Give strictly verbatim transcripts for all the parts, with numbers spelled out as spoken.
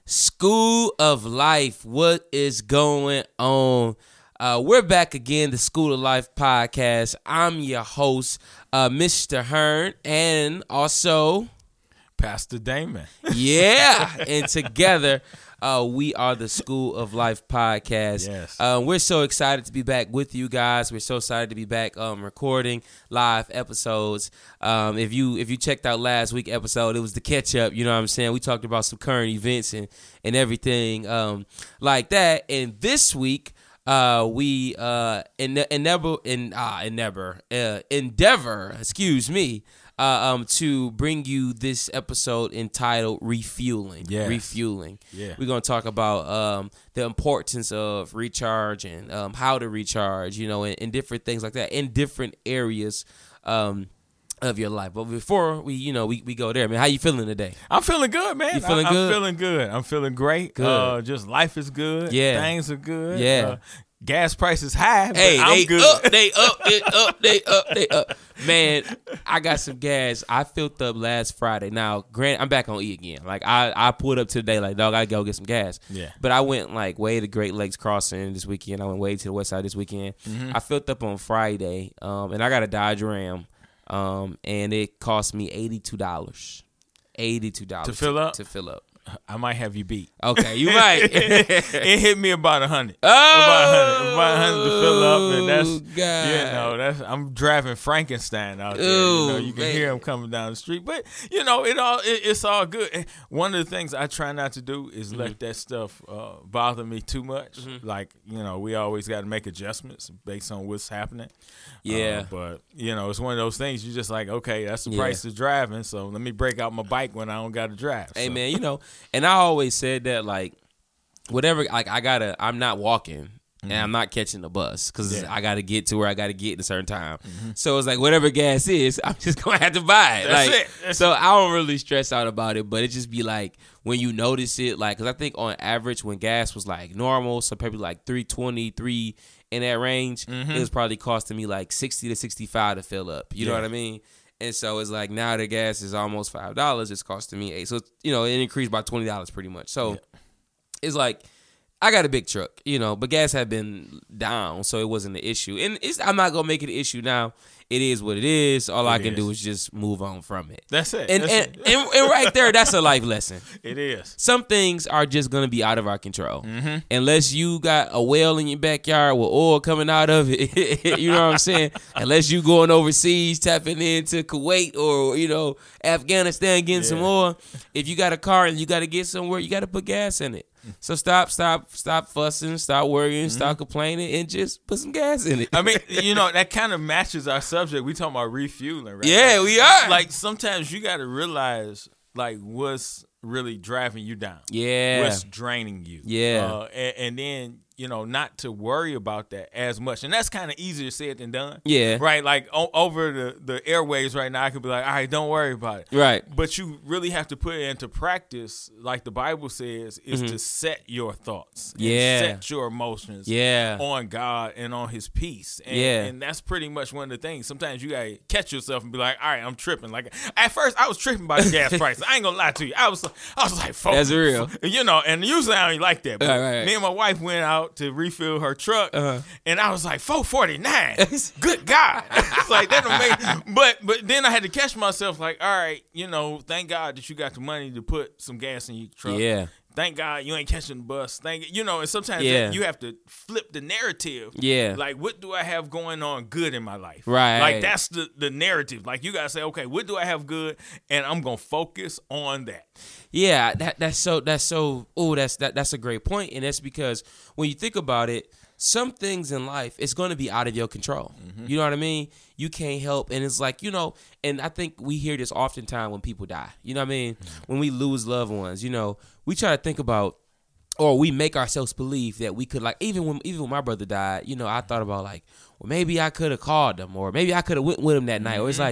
School of Life, what is going on? Uh, we're back again, the School of Life podcast. I'm your host, uh, Mister Hearn, and also Pastor Damon. Yeah, and together uh, we are the School of Life podcast. Yes. Uh, we're so excited to be back with you guys. We're so excited to be back um, recording live episodes. Um, if you if you checked out last week's episode, it was the catch up. You know what I'm saying? We talked about some current events and and everything um, like that. And this week. Uh, we uh, endeavor, in, uh, endeavor, uh, endeavor, excuse me, uh, um, to bring you this episode entitled Refueling. Yes. Refueling. Yeah. We're going to talk about um, the importance of recharge and um, how to recharge, you know, and, and different things like that in different areas um, of your life. But before we, you know, we, we go there, man, how you feeling today? I'm feeling good, man. You feeling I, good? I'm feeling good. I'm feeling great. Good. Uh, just life is good. Yeah. Things are good. Yeah. Uh, gas prices high, but Hey, I'm they good. up, they up, they up, they up, they up. Man, I got some gas. I filled up last Friday. Now, granted, I'm back on E again. Like, I, I pulled up today, like, dog, I gotta go get some gas. Yeah. But I went, like, way to Great Lakes Crossing this weekend. I went way to the west side this weekend. Mm-hmm. I filled up on Friday, um, and I got a Dodge Ram, um, and it cost me eighty-two dollars. eighty-two dollars To fill up? To fill up. I might have you beat. Okay, you might. It hit me about a hundred. Oh, about a hundred. About a hundred to fill up, and that's God. you know that's I'm driving Frankenstein out there. Ooh, you know, you can man. hear him coming down the street, but you know it all it, it's all good. And one of the things I try not to do is Mm-hmm. let that stuff uh, bother me too much. Mm-hmm. Like you know, we always got to make adjustments based on what's happening. Yeah. Uh, but you know, it's one of those things. You just like, okay, that's the Yeah. price of driving. So let me break out my bike when I don't got to drive. Hey So, man, you know, and I always said that like, whatever, like I gotta, I'm not walking and I'm not catching the bus because Yeah. I gotta get to where I gotta get at a certain time. So it's like whatever gas is, I'm just gonna have to buy it. That's like, it. That's so I don't really stress out about it, but it just be like when you notice it, like, because I think on average when gas was like normal, so probably like three twenty, three in that range, it was probably costing me like sixty to sixty-five to fill up. You know Yeah. what I mean? And so it's like now the gas is almost five dollars. It's costing me eight. So, you know, it increased by twenty dollars pretty much. So Yeah. it's like I got a big truck, you know, but gas had been down, so it wasn't an issue. And it's, I'm not going to make it an issue now. It is what it is. All It I can is. do is just move on from it. That's it. And, That's and, it. and, and right there, that's a life lesson. It is. Some things are just going to be out of our control. Mm-hmm. Unless you got a well in your backyard with oil coming out of it, you know what I'm saying? Unless you going overseas, tapping into Kuwait or, you know, Afghanistan getting some Yeah. oil. If you got a car and you got to get somewhere, you got to put gas in it. So stop, stop, stop fussing, stop worrying, stop complaining, and just put some gas in it. I mean, you know, that kind of matches our subject. We talking about refueling, right? Yeah, we are. Like sometimes you got to realize like what's really driving you down. Yeah. What's draining you. Yeah. Uh, and, and then, you know, not to worry about that as much. And that's kind of easier said than done. Yeah. Right? Like o- over the, the airwaves right now, I could be like, all right, don't worry about it. Right. But you really have to put it into practice, like the Bible says, is to set your thoughts. and Yeah. set your emotions Yeah. on God and on his peace. And, Yeah. and that's pretty much one of the things. Sometimes you gotta catch yourself and be like, all right, I'm tripping. Like at first I was tripping by the gas prices. I ain't gonna lie to you. I was I was like, fuck. That's real. You know, and usually I don't like that. But Right, right. me and my wife went out to refill her truck Uh-huh. and I was like, four forty-nine. Good God. It's like that don't make but but then I had to catch myself like, all right, you know, thank God that you got the money to put some gas in your truck. Yeah. Thank God you ain't catching the bus. Thank you know, and sometimes Yeah. you have to flip the narrative. Yeah. Like, what do I have going on good in my life? Right. Like that's the the narrative. Like you gotta say, okay, what do I have good, and I'm gonna focus on that. Yeah, that that's so that's so oh that's that that's a great point, and that's because when you think about it, some things in life it's going to be out of your control. You know what I mean? You can't help, and it's like you know, and I think we hear this oftentimes when people die. You know what I mean? When we lose loved ones, you know, we try to think about. Or we make ourselves believe that we could, like, even when even when my brother died, you know, I thought about, like, well, maybe I could have called him, or maybe I could have went with him that night. Or it's like,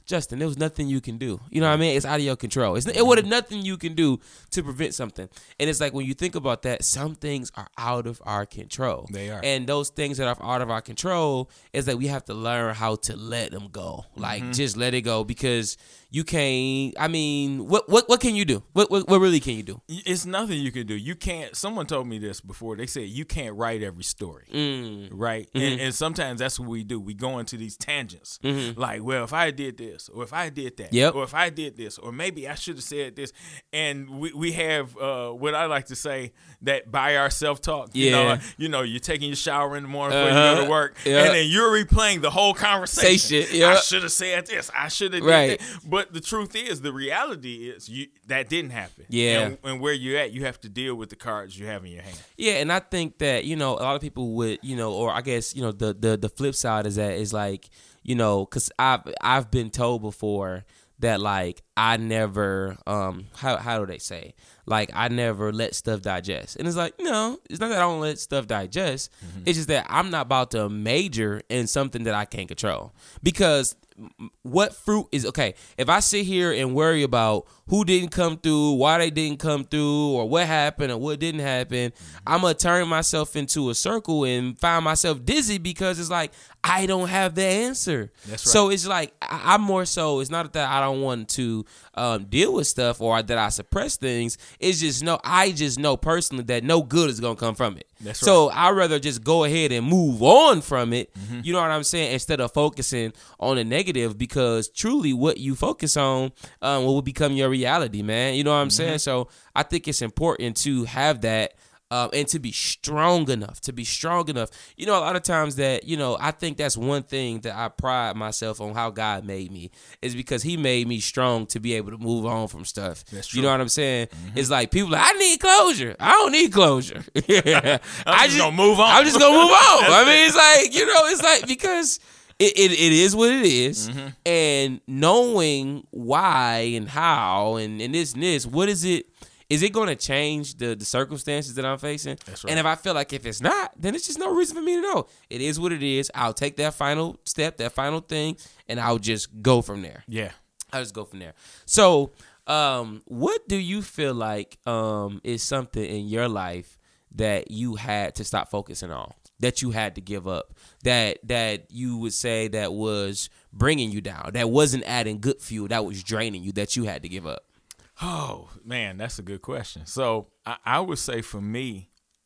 Justin, there was nothing you can do. You know what I mean? It's out of your control. It's, it was nothing you can do to prevent something. And it's like when you think about that, some things are out of our control. They are. And those things that are out of our control is that we have to learn how to let them go. Like, mm-hmm. just let it go, because you can't, I mean, what what what can you do? What, what what really can you do? It's nothing you can do. You can't, someone told me this before. They said you can't write every story, Mm. right? Mm-hmm. And, and sometimes that's what we do. We go into these tangents. Mm-hmm. Like, well, if I did this, or if I did that, Yep. or if I did this, or maybe I should have said this. And we, we have uh, what I like to say, that by our self-talk. You Yeah. know, you know, you're taking your shower in the morning before Uh-huh. you go to work, Yep. and then you're replaying the whole conversation. Say shit, yep. I should have said this. I should have did Right. that. But the truth is, the reality is, you that didn't happen. Yeah. And, and where you're at, you have to deal with the cards you have in your hand. Yeah, and I think that, you know, a lot of people would, you know, or I guess, you know, the the, the flip side is that is like, you know, because I've, I've been told before that, like, I never, um, how how do they say? Like, I never let stuff digest. And it's like, no, it's not that I don't let stuff digest. Mm-hmm. It's just that I'm not about to major in something that I can't control. Because what fruit is, okay, if I sit here and worry about who didn't come through, why they didn't come through, or what happened or what didn't happen, mm-hmm. I'm going to turn myself into a circle and find myself dizzy, because it's like, I don't have the answer. That's right. So it's like, I, I'm more so, it's not that I don't want to um, deal with stuff or that I suppress things. It's just, no, I just know personally that no good is going to come from it. That's right. So I'd rather just go ahead and move on from it, Mm-hmm. you know what I'm saying, instead of focusing on the negative, because truly what you focus on um, will become your reality, man. You know what I'm Mm-hmm. saying? So I think it's important to have that. Um, and to be strong enough, to be strong enough. You know, a lot of times that, you know, I think that's one thing that I pride myself on how God made me, is because he made me strong to be able to move on from stuff. That's true. You know what I'm saying? Mm-hmm. It's like people like, I need closure. I don't need closure. I'm I just gonna move on. I'm just going to move on. I mean, it's like, you know, it's like, because it, it, it is what it is. Mm-hmm. And knowing why and how and, and this and this, what is it? Is it going to change the, the circumstances that I'm facing? That's right. And if I feel like if it's not, then it's just no reason for me to know. It is what it is. I'll take that final step, that final thing, and I'll just go from there. Yeah. I'll just go from there. So um, what do you feel like um, is something in your life that you had to stop focusing on, that you had to give up, that that you would say that was bringing you down, that wasn't adding good fuel, that was draining you, that you had to give up? Oh, man, that's a good question. So I, I would say for me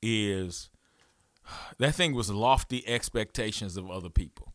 is that thing was lofty expectations of other people.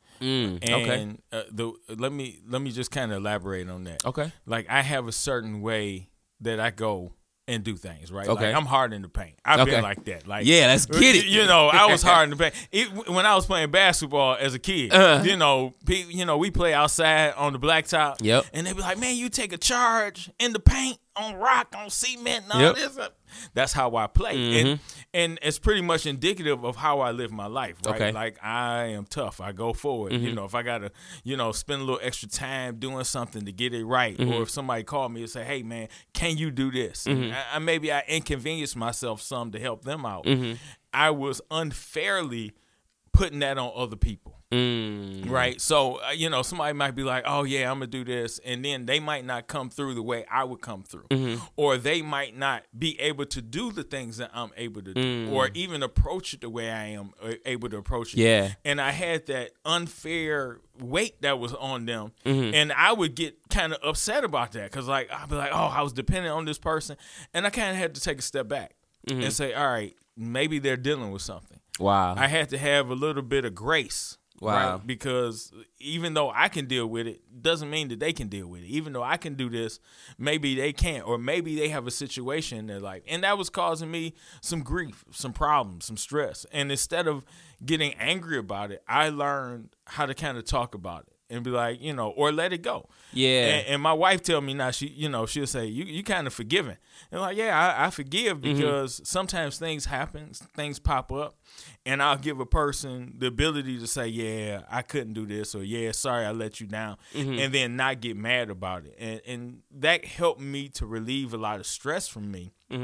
Mm, okay. And uh, the let me let me just kind of elaborate on that. Okay. Like, I have a certain way that I go and do things, right? Okay. Like, I'm hard in the paint. I've Okay. been like that. Like, Yeah, let's get it. You know, I was hard in the paint. It, when I was playing basketball as a kid, Uh-huh. you know, pe- you know, we play outside on the blacktop. Yep. And they be like, man, you take a charge in the paint, on rock, on cement, and all Yep. this. That's how I play. Mm-hmm. And, and it's pretty much indicative of how I live my life, right? Okay. Like, I am tough. I go forward. Mm-hmm. You know, if I got to, you know, spend a little extra time doing something to get it right, Mm-hmm. or if somebody called me and say, hey, man, can you do this? Mm-hmm. And I, I maybe I inconvenience myself some to help them out. Mm-hmm. I was unfairly putting that on other people. Mm. Right. So, uh, you know, somebody might be like, oh, yeah, I'm going to do this. And then they might not come through the way I would come through. Mm-hmm. Or they might not be able to do the things that I'm able to do. Mm. Or even approach it the way I am uh, able to approach it. Yeah. And I had that unfair weight that was on them. Mm-hmm. And I would get kind of upset about that. Because, like, I'd be like, oh, I was dependent on this person. And I kind of had to take a step back Mm-hmm. and say, all right, maybe they're dealing with something. Wow. I had to have a little bit of grace. Wow. Right? Because even though I can deal with it, doesn't mean that they can deal with it. Even though I can do this, maybe they can't. Or maybe they have a situation in their life. And that was causing me some grief, some problems, some stress. And instead of getting angry about it, I learned how to kind of talk about it. And be like, you know, or let it go. Yeah. And, and my wife tell me now, she, you know, she'll say, you you kind of forgiving. And I'm like, yeah, I, I forgive because mm-hmm. sometimes things happen, things pop up. And I'll give a person the ability to say, yeah, I couldn't do this. Or, yeah, sorry, I let you down. Mm-hmm. And then not get mad about it. And, and that helped me to relieve a lot of stress from me. Mm-hmm.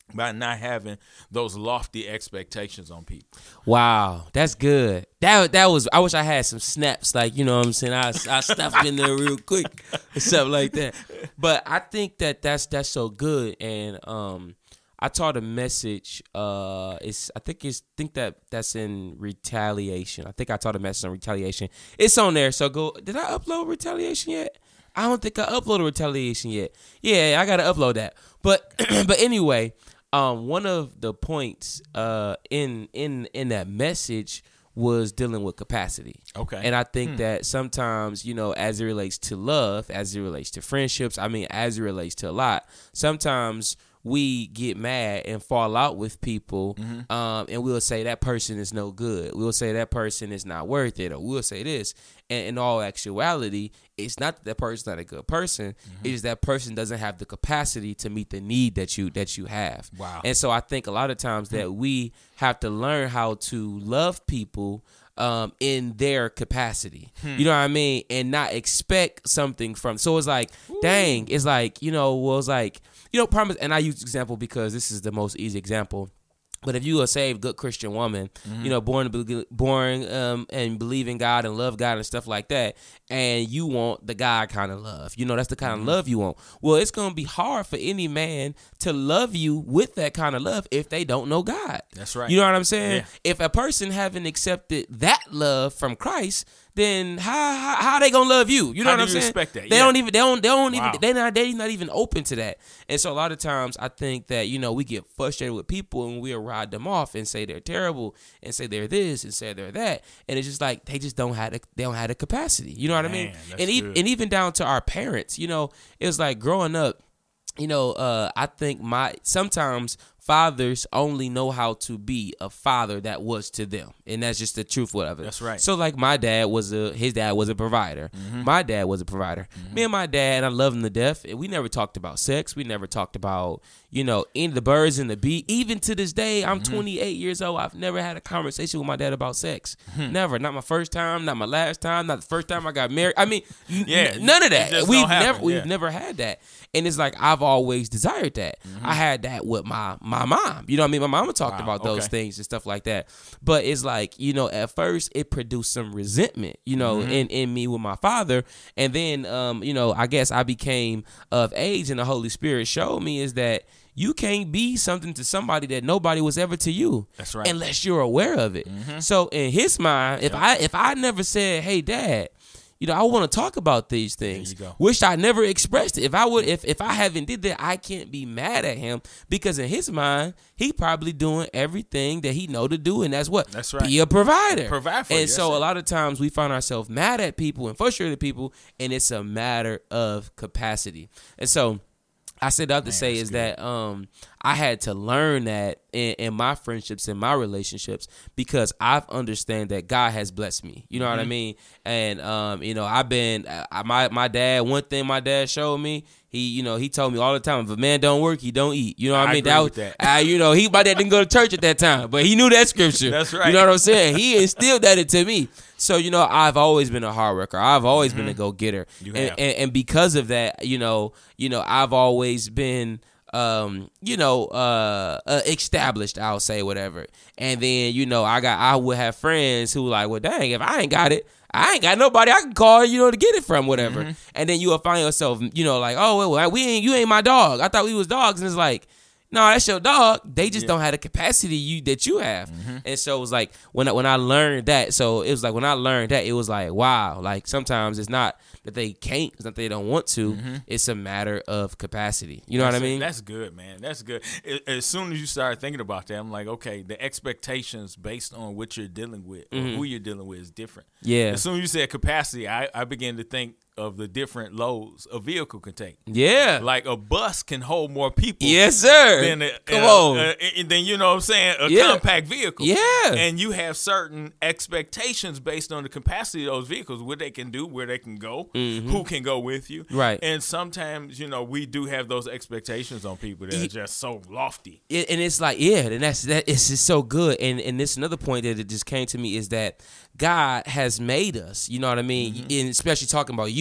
by not having those lofty expectations on people. Wow, that's good. That that was. I wish I had some snaps, like, you know what I'm saying. I I stuffed in there real quick or something like that. But I think that that's that's so good. And um, I taught a message. Uh, it's I think it's think that that's in retaliation. I think I taught a message on retaliation. It's on there. So go. Did I upload retaliation yet? I don't think I uploaded retaliation yet. Yeah, I gotta upload that. But but anyway. Um, one of the points uh, in in in that message was dealing with capacity. Okay. And I think hmm. that sometimes, you know, as it relates to love, as it relates to friendships, I mean, as it relates to a lot, sometimes we get mad and fall out with people, mm-hmm. um, and we'll say that person is no good. We'll say that person is not worth it, or we'll say this. And in all actuality, it's not that that person's not a good person. Mm-hmm. It's that person doesn't have the capacity to meet the need that you that you have. Wow. And so I think a lot of times that we have to learn how to love people um, in their capacity. Hmm. You know what I mean? And not expect something from. So it's like, Ooh. dang, it's like, you know, well, it's like, you know, promise. And I use this example because this is the most easy example. But if you a saved, good Christian woman, mm-hmm. you know, born to be, born um, and believe in God and love God and stuff like that, and you want the God kind of love, you know, that's the kind mm-hmm. of love you want. Well, it's going to be hard for any man to love you with that kind of love if they don't know God. That's right. You know what I'm saying? Yeah. If a person haven't accepted that love from Christ, then how how, how they gonna love you? You know how what I'm do you saying? Expect that? They yeah. don't even they don't they don't wow. even they not they not even open to that. And so a lot of times I think that, you know, we get frustrated with people and we'll ride them off and say they're terrible and say they're this and say they're that, and it's just like they just don't have the, they don't have the capacity. You know what Man, I mean? And even good. and even down to our parents. You know, it was like growing up. You know, uh, I think my sometimes fathers only know how to be a father that was to them, and that's just the truth of it. That's right. So like my dad was a his dad was a provider. Mm-hmm. My dad was a provider. Mm-hmm. Me and my dad, I love him to death. And we never talked about sex. We never talked about, you know, any of the birds and the bee. Even to this day, I'm mm-hmm. twenty-eight years old. I've never had a conversation with my dad about sex. Mm-hmm. Never. Not my first time. Not my last time. Not the first time I got married. I mean, yeah, n- none of that. We've never we've yeah. never had that. And it's like I've always desired that. Mm-hmm. I had that with my my mom. You know what I mean? My mama talked wow, about those okay. things and stuff like that. But it's like, you know, at first it produced some resentment, you know, mm-hmm. in, in me with my father. And then, um, you know, I guess I became of age and the Holy Spirit showed me is that you can't be something to somebody that nobody was ever to you. That's right. Unless you're aware of it. Mm-hmm. So in his mind, if yep. I if I never said, hey, Dad, you know, I want to talk about these things. Wish I never expressed it. If I would, if, if I haven't did that, I can't be mad at him because in his mind, he probably doing everything that he know to do, and that's what. That's right. Be a provider. Provide for and you, so a lot of times we find ourselves mad at people and frustrated at people, and it's a matter of capacity. And so I said that to say is good. that um, I had to learn that in, in my friendships and my relationships because I've understand that God has blessed me. You know mm-hmm. what I mean? And um, you know, I've been I, my my dad. One thing my dad showed me. He, you know, he told me all the time, if a man don't work, he don't eat. You know what I, I mean? Agree that was, with that. I, you know, he my dad didn't go to church at that time, but he knew that scripture. That's right. You know what I'm saying? He instilled that into me. So, you know, I've always been a hard worker. I've always mm-hmm. been a go-getter. You and, have. And, and because of that, you know, you know, I've always been um, you know, uh, uh, established, I'll say, whatever. And then, you know, I got I would have friends who like, well, dang, if I ain't got it, I ain't got nobody I can call, you know, to get it from, whatever. Mm-hmm. And then you will find yourself, you know, like, oh, well, we ain't, you ain't my dog. I thought we was dogs. And it's like, no, that's your dog. They just yeah. don't have the capacity you that you have. Mm-hmm. And so it was like, when I, when I learned that, so it was like, when I learned that, it was like, wow, like sometimes it's not that they can't, it's not that they don't want to. Mm-hmm. It's a matter of capacity. You know that's what I mean? A, that's good, man. That's good. As soon as you start thinking about that, I'm like, okay, the expectations based on what you're dealing with or mm-hmm. who you're dealing with is different. Yeah. As soon as you said capacity, I, I began to think of the different loads a vehicle can take. Yeah. Like a bus can hold more people. Yes, sir. Than a, Come uh, on. Uh, then, you know what I'm saying, a yeah. compact vehicle. Yeah. And you have certain expectations based on the capacity of those vehicles, what they can do, where they can go, mm-hmm. who can go with you. Right. And sometimes, you know, we do have those expectations on people that are just so lofty. It, and it's like, yeah, and that's that. It's just so good. And and this another point that it just came to me is that God has made us. You know what I mean? Mm-hmm. And especially talking about you.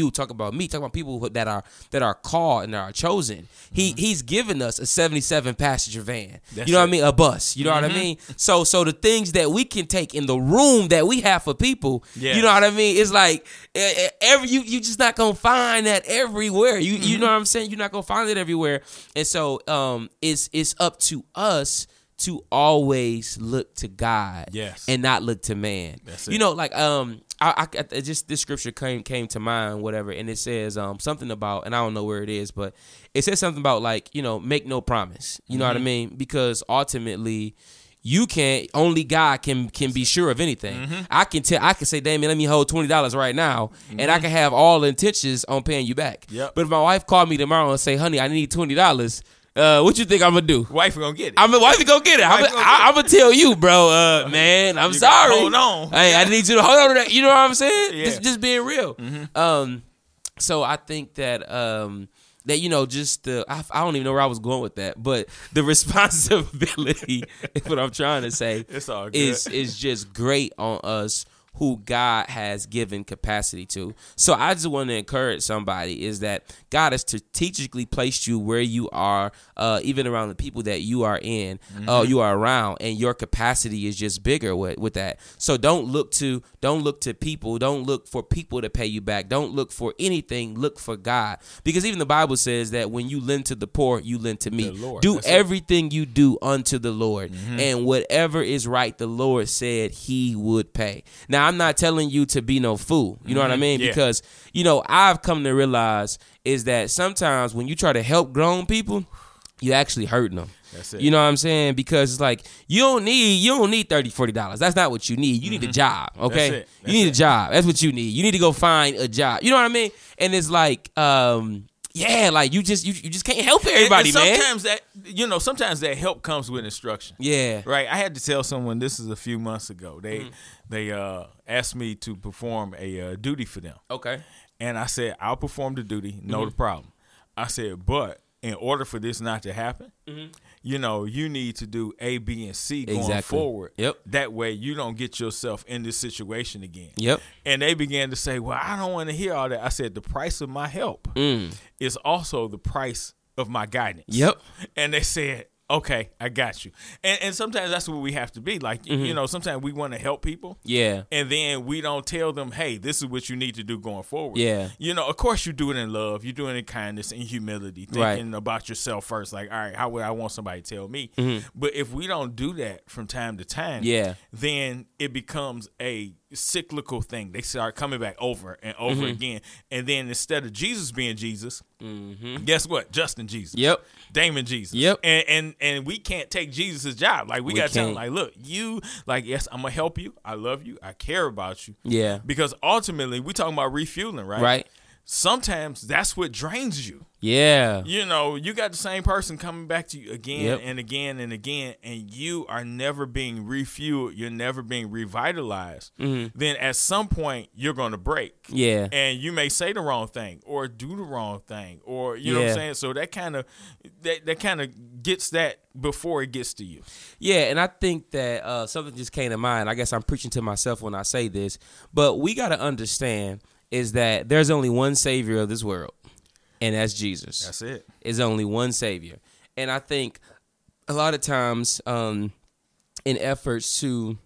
you, talk about me, talk about people who, that are that are called and that are chosen. He mm-hmm. he's given us a seventy-seven passenger van. That's you know it. what I mean? A bus. You know mm-hmm. what I mean? So so the things that we can take in the room that we have for people, yeah. you know what I mean? It's like every you you just not gonna find that everywhere. You mm-hmm. you know what I'm saying? You're not gonna find it everywhere. And so um it's it's up to us to always look to God, yes, and not look to man. That's it. You know, like um, I, I just this scripture came came to mind, whatever, and it says um something about, and I don't know where it is, but it says something about like you know make no promise. You know mm-hmm. what I mean? Because ultimately, you can't. Only God can can be sure of anything. Mm-hmm. I can tell. I can say, Damien, let me hold twenty dollars right now, mm-hmm. and I can have all intentions on paying you back. Yep. But if my wife called me tomorrow and say, honey, I need twenty dollars. Uh, what you think I'm gonna do? Wife gonna get it. I'm a wife gonna get it. I'm, gonna, I, I'm gonna tell you, bro. Uh, man, I'm you sorry. Hold on. Hey, I need you to hold on to that. You know what I'm saying? Yeah. Just, just being real. Mm-hmm. Um, so I think that um that you know just the I, I don't even know where I was going with that, but the responsibility is what I'm trying to say. It's all good. Is is just great on us who God has given capacity to. So I just want to encourage somebody is that God has strategically placed you where you are, uh, even around the people that you are in, mm-hmm. uh, you are around, and your capacity is just bigger with, with that. So don't look to don't look to people. Don't look for people to pay you back. Don't look for anything. Look for God. Because even the Bible says that when you lend to the poor, you lend to me. Lord, do everything it. you do unto the Lord. Mm-hmm. And whatever is right, the Lord said he would pay. Now, I'm not telling you to be no fool. You know mm-hmm. what I mean? Yeah. Because, you know, I've come to realize is that sometimes when you try to help grown people, you actually hurting them. That's it. You know what I'm saying? Because it's like you don't need you don't need thirty dollars, forty dollars. That's not what you need. You mm-hmm. need a job, okay? That's it. That's you need it. a job. That's what you need. You need to go find a job. You know what I mean? And it's like um yeah, like you just you, you just can't help everybody, and, and man. Sometimes that you know, sometimes that help comes with instruction. Yeah. Right. I had to tell someone this is a few months ago. They mm-hmm. they uh, asked me to perform a uh, duty for them. Okay. And I said, I'll perform the duty, no mm-hmm. problem. I said, but in order for this not to happen, mm-hmm. you know, you need to do A, B, and C going exactly. forward. Yep. That way you don't get yourself in this situation again. Yep. And they began to say, well, I don't want to hear all that. I said, the price of my help mm. is also the price of my guidance. Yep. And they said, okay, I got you. And and sometimes that's what we have to be. Like, mm-hmm. you know, sometimes we want to help people. Yeah. And then we don't tell them, hey, this is what you need to do going forward. Yeah. You know, of course you do it in love. You do it in kindness and humility, thinking right. about yourself first. Like, all right, how would I want somebody to tell me? Mm-hmm. But if we don't do that from time to time, yeah. then it becomes a cyclical thing. They start coming back over and over mm-hmm. again. And then instead of Jesus being Jesus, mm-hmm. guess what? Justin Jesus. Yep. Damon Jesus. Yep. And and and we can't take Jesus' job. Like we, we gotta tell him, like, look, you like, yes, I'm gonna help you. I love you. I care about you. Yeah. Because ultimately we talking about refueling, right? Right. Sometimes that's what drains you. Yeah. You know, you got the same person coming back to you again yep. and again and again, and you are never being refueled. You're never being revitalized. Mm-hmm. Then at some point, you're going to break. Yeah. And you may say the wrong thing or do the wrong thing, or, you know yeah. what I'm saying? So that kind of that, that kind of gets that before it gets to you. Yeah, and I think that uh, something just came to mind. I guess I'm preaching to myself when I say this, but we got to understand is that there's only one Savior of this world. And that's Jesus. That's it. There's only one Savior. And I think a lot of times um, in efforts to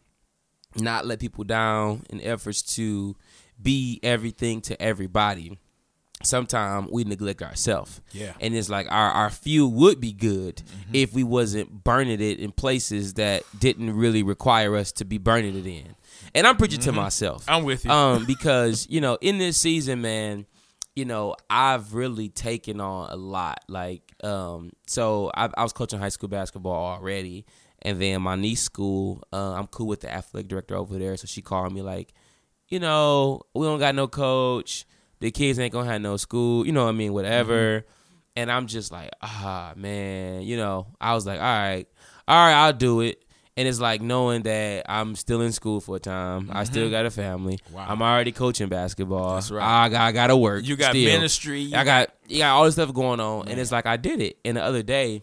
not let people down, in efforts to be everything to everybody, sometimes we neglect ourselves. Yeah. And it's like our, our fuel would be good mm-hmm. if we wasn't burning it in places that didn't really require us to be burning it in. And I'm preaching mm-hmm. to myself. I'm with you. Um, because, you know, in this season, man, you know, I've really taken on a lot. Like, um, so I, I was coaching high school basketball already. And then my niece school, uh, I'm cool with the athletic director over there. So she called me like, you know, we don't got no coach. The kids ain't going to have no school. You know what I mean? Whatever. Mm-hmm. And I'm just like, ah, man, you know, I was like, all right, all right, I'll do it. And it's like knowing that I'm still in school for a time. Mm-hmm. I still got a family. Wow. I'm already coaching basketball. That's right. I got, I got to work. You got still. ministry. I got, you got all this stuff going on. Man. And it's like I did it. And the other day,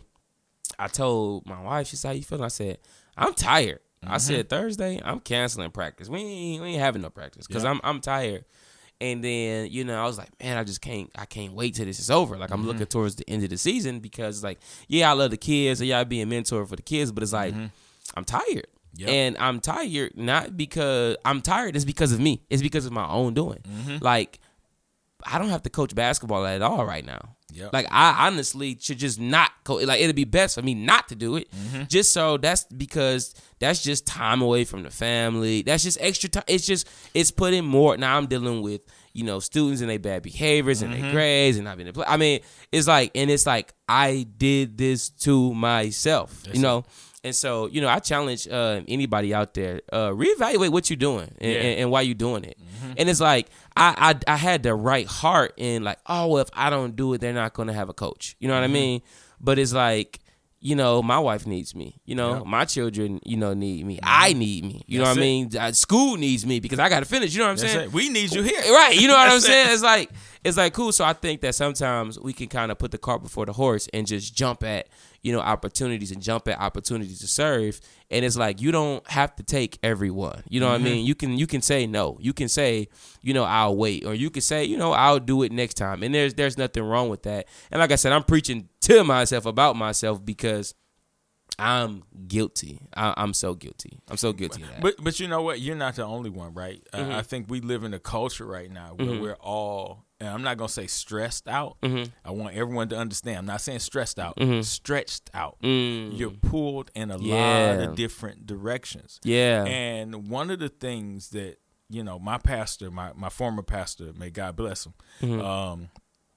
I told my wife, she said, how you feeling? I said, I'm tired. Mm-hmm. I said, Thursday, I'm canceling practice. We ain't, we ain't having no practice because yep. I'm I'm tired. And then, you know, I was like, man, I just can't, I can't wait till this is over. Like, I'm mm-hmm. looking towards the end of the season because, like, yeah, I love the kids and y'all being a mentor for the kids, but it's like, mm-hmm. I'm tired. Yep. And I'm tired not because I'm tired. It's because of me. It's because of my own doing. Mm-hmm. Like, I don't have to coach basketball at all right now. Yep. Like, I honestly should just not coach. Like, it'd be best for me not to do it. Mm-hmm. Just so that's because that's just time away from the family. That's just extra time. It's just, it's putting more. Now I'm dealing with, you know, students and their bad behaviors and mm-hmm. their grades and not being play. I mean, it's like, and it's like, I did this to myself, that's you know? It. And so, you know, I challenge uh, anybody out there, uh, reevaluate what you're doing and, yeah. and, and why you're doing it. Mm-hmm. And it's like, I, I I had the right heart in like, oh, well, if I don't do it, they're not going to have a coach. You know what mm-hmm. I mean? But it's like, you know, my wife needs me. You know, yep. my children, you know, need me. Mm-hmm. I need me. You That's know what it. I mean? School needs me because I got to finish. You know what I'm That's saying? It. We need you here. Right. You know what I'm saying? It. It's like, it's like cool. So I think that sometimes we can kind of put the cart before the horse and just jump at, you know, opportunities and jump at opportunities to serve. And it's like, you don't have to take everyone. You know mm-hmm. what I mean? You can you can say no. You can say, you know, I'll wait. Or you can say, you know, I'll do it next time. And there's there's nothing wrong with that. And like I said, I'm preaching to myself about myself because I'm guilty. I, I'm so guilty. I'm so guilty of that. But but you know what? You're not the only one, right? Mm-hmm. I, I think we live in a culture right now where mm-hmm. we're all, and I'm not going to say stressed out. Mm-hmm. I want everyone to understand. I'm not saying stressed out. Mm-hmm. Stretched out. Mm. You're pulled in a yeah. lot of different directions. Yeah. And one of the things that, you know, my pastor, my, my former pastor, may God bless him, mm-hmm. um,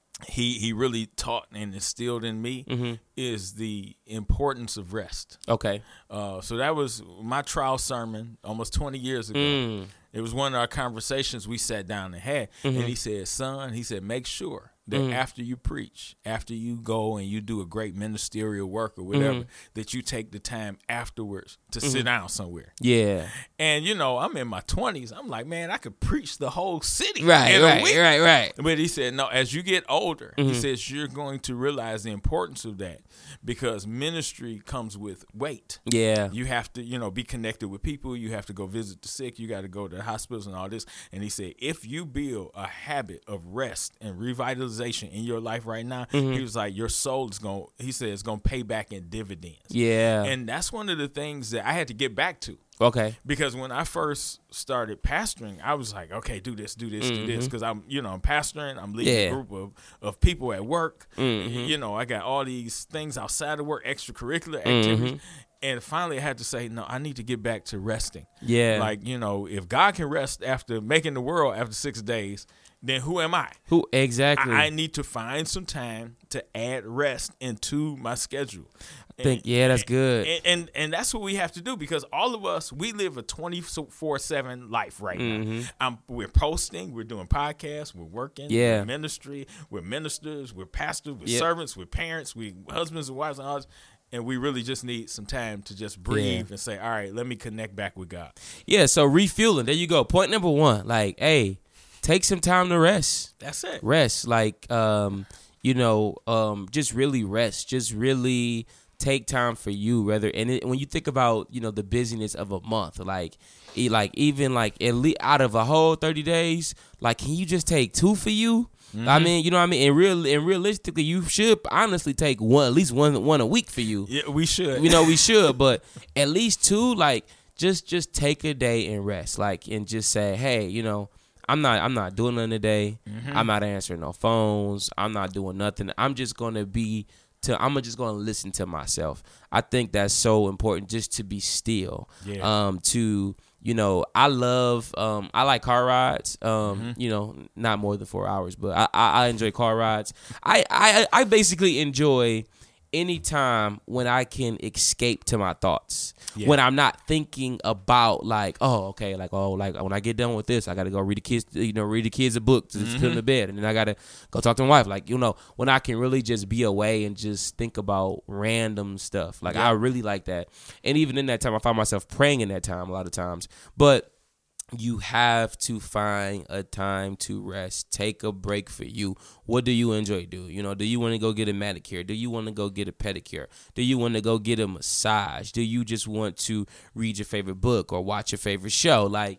he he really taught and instilled in me mm-hmm. is the importance of rest. Okay. Uh, so that was my trial sermon almost twenty years ago. Mm. It was one of our conversations we sat down and had. Mm-hmm. And he said, son, he said, make sure that mm-hmm. after you preach, after you go and you do a great ministerial work or whatever, mm-hmm. that you take the time afterwards to mm-hmm. sit down somewhere. Yeah. And, you know, I'm in my twenties. I'm like, man, I could preach the whole city. Right, in right, a week. right, right. But he said, no, as you get older, mm-hmm. he says, you're going to realize the importance of that because ministry comes with weight. Yeah. You have to, you know, be connected with people. You have to go visit the sick. You got to go to the hospitals and all this. And he said, if you build a habit of rest and revitalization in your life right now, mm-hmm. he was like, your soul is going, he said, it's going to pay back in dividends. Yeah. And that's one of the things that I had to get back to. Okay. Because when I first started pastoring, I was like, okay, do this, do this, mm-hmm. do this. Because I'm, you know, I'm pastoring. I'm leading yeah. a group of, of people at work. Mm-hmm. You know, I got all these things outside of work, extracurricular activities. Mm-hmm. And finally, I had to say, no, I need to get back to resting. Yeah. Like, you know, if God can rest after making the world after six days, then who am I? Who exactly? I, I need to find some time to add rest into my schedule. I think, and, yeah, that's good. And, and and that's what we have to do because all of us, we live a twenty-four seven life right mm-hmm. now. Um, we're posting, we're doing podcasts, we're working, yeah. we're ministry, we're ministers, we're pastors, we're yep. servants, we're parents, we're husbands and wives and all this. And we really just need some time to just breathe yeah. and say, all right, let me connect back with God. Yeah, so refueling. There you go. Point number one, like, hey, take some time to rest. That's it. Rest. Like, um, you know, um, just really rest. Just really take time for you. Rather, and it, when you think about, you know, the busyness of a month, like, e- like even like at least out of a whole thirty days, like, can you just take two for you? Mm-hmm. I mean, you know what I mean? And real and realistically, you should honestly take one, at least one one a week for you. Yeah, we should. You know, we should, but at least two, like, just just take a day and rest. Like, and just say, hey, you know, I'm not I'm not doing nothing today. Mm-hmm. I'm not answering no phones. I'm not doing nothing. I'm just gonna be to I'm just gonna listen to myself. I think that's so important, just to be still. Yeah. Um, to You know, I love, um, I like car rides, um, mm-hmm. you know, not more than four hours, but I, I, I enjoy car rides. I, I, I basically enjoy any time when I can escape to my thoughts, yeah. when I'm not thinking about like, oh, okay, like, oh, like when I get done with this, I got to go read the kids, you know, read the kids a book to mm-hmm. put them to bed. And then I got to go talk to my wife. Like, you know, when I can really just be away and just think about random stuff. Like, yeah. I really like that. And even in that time, I find myself praying in that time a lot of times. But you have to find a time to rest. Take a break for you. What do you enjoy do? You know, do you want to go get a manicure? Do you want to go get a pedicure? Do you want to go get a massage? Do you just want to read your favorite book or watch your favorite show? Like,